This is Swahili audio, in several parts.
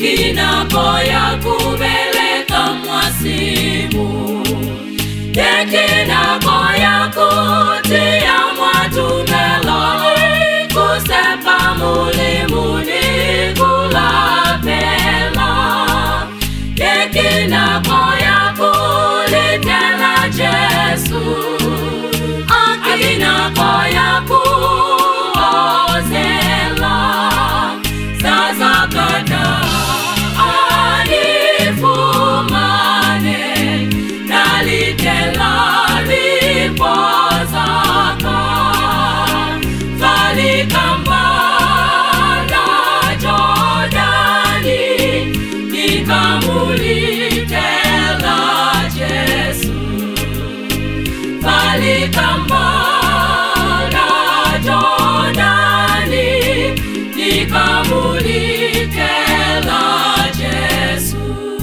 kinakoya kubeleka mwasimu, kinakoya kutia mwatumelo, kusepa mulimuni kulapela, kinakoya kulitela Jesu, kinakoya kuozela, sasa kata alifumane, nalitela lipozaka, falikamba na Jordani, nikamulitela Jesu, falikamba na Jordani, nikamulitela Jesu.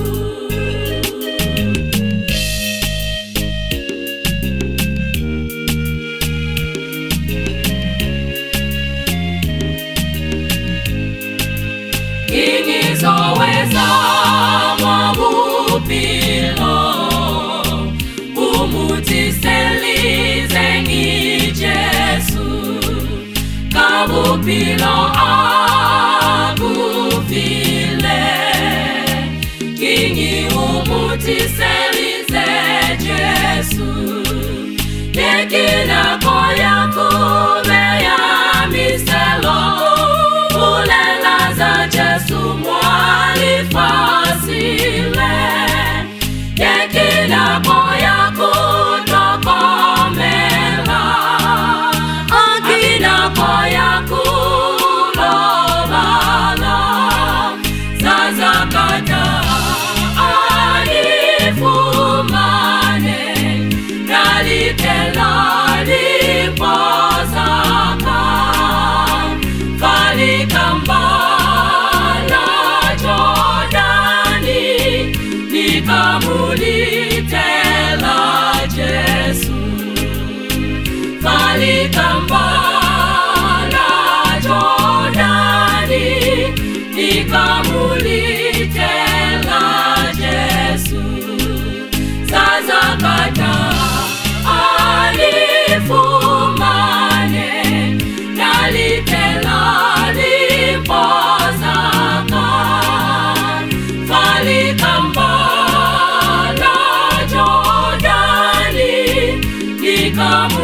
Ingizoweza mwabupilo, umutiselize ngi Jesu, kabupilo akufile, kingi umutiselize Jesu, kinakoya kubeya miselo, ulela za Jesu mwalifasile, kinakoya kutokomela, kinakoya kulobala, sasa kata alifumane, nalitela lipozaka, falikamba na Jordani, nikamulitela Jesu, falikamba na Jordani, nikamulitela Jesu, sasa kata alifumane, nalitela lipozaka, falikamba na Jordani, nikamulitela